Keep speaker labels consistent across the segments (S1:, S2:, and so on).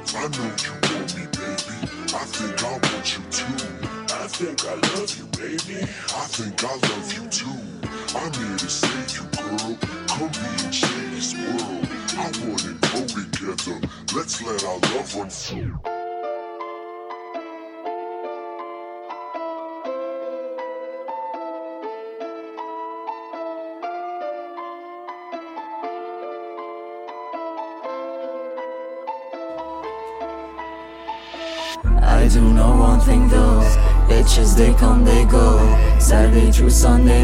S1: I know you want me, baby. I think I want you too. I think I love you, baby. I think I love you too. I'm here to save you, girl. Come be in Shady's world. I wanna grow together. Let's let our love run through.
S2: I do know one thing though, bitches they come they go, Saturday through Sunday,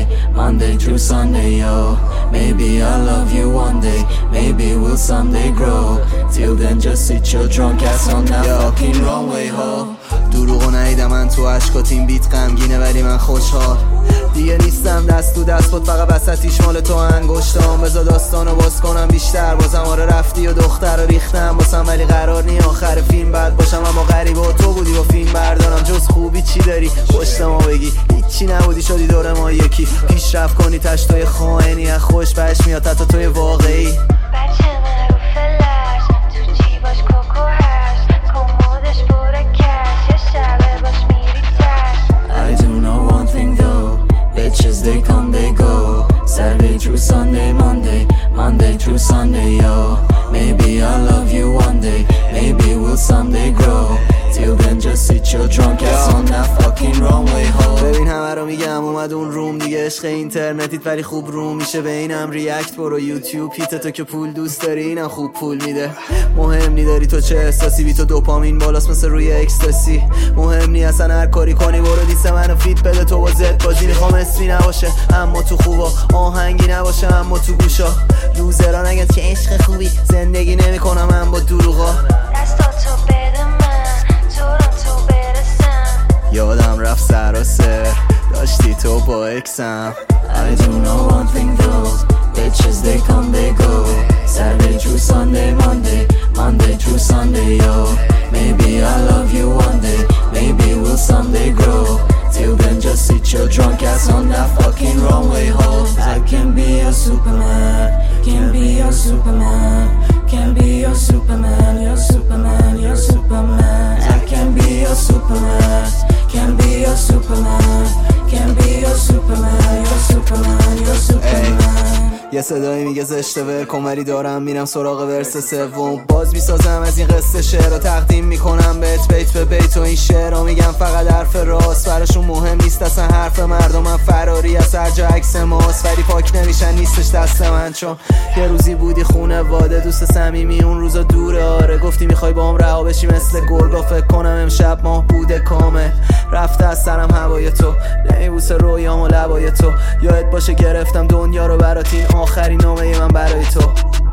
S2: Monday through Sunday, yo. Maybe I'll love you one day, maybe we'll someday grow. Till then just sit your drunk ass on that fucking runway, ho.
S3: دروغو ندیدم من تو عشقات، این بیت غمگینه ولی من خوشحال. دیگه نیستم دست تو دست بود، فقط وسطیش مال تو انگشتام. بذار داستانو باز کنم بیشتر، بازم آره رفتی و دختر رو ریختم واسم، ولی قرار نی آخر فیلم بد باشم. اما غریبه و تو بودی و فیلم بردارم، جز خوبی چی داری پشت ما بگی؟ هیچی نبودی شدی دور ما یکی، پیشرفت کنی تشتای خائنی، از خوش بهش میاد حتی توی واقعی.
S4: بچه نرو فلش تو جیباش کوکو هست، کمودش بوره کش، یه شبه باش میری تش.
S2: I do know one thing though, bitches they come they go, Saturday through Sunday, Monday through Sunday, yo. Maybe I'll love you one day, maybe we'll someday grow. Till then just sit your drunk ass on that fucking runway, ho.
S3: ببین همه رو میگم اومد اون روم دیگه، عشق اینترنتیت ولی خوب روم میشه. به اینم ریاکت برو یوتیوب، هیت تو که پول دوست داری اینم خوب پول میده. مهم نی داری تو چه احساسی، بی تو دوپامین بالاست مثل روی اکستاسی. مهم نی اصلا هر کاری کنی، برو دیس منو فیت بده تو با زد بازی. میخوام اسمی نباشه اما تو خوبا، آهنگی نباشه اما تو گوشا. لوزرا نگن که عشق خوبی، زندگی نمیکنم من با دروغا.
S4: دستاتو بده من تو برسم.
S3: یادم رفت سراسر داشتی تو با اکسم.
S2: I do know one thing though, bitches they come they go, Saturday through Sunday, Monday through Sunday, yo. Maybe I'll love you one day, maybe we'll someday grow. Till then just sit your drunk ass on that fucking runway, ho. I can be your Superman, can be your Superman, can be your Superman, your Superman, your Superman. I can be your Superman, can be your Superman, can be your Superman, your Superman, your Superman.
S3: یه صدایی میگه زشته ولکن، ولی دارم میرم سراغ ورس سوم. باز میسازم از این قصه شعر رو تقدیم میکنم بهت بیت به بیت، و این شعر رو میگم فقط حرف راست. براشون مهم نیست اصلا حرف مردم، من فراری از هر جا عکس ماست. ولی پاک نمیشن نیستش دست من، چون یه روزی بودی خونه واده دوست صمیمی، اون روزا دوره. آره گفتی میخوای با هم رها بشی مثل گرگا، فکر کنم امشب ماه بوده کامل. رفته از سرم هوای تو، نمیبوسه رویام و لبای تو. یادت باشه گرفتم دنیا رو برات، این آخرین نامه من برای تو.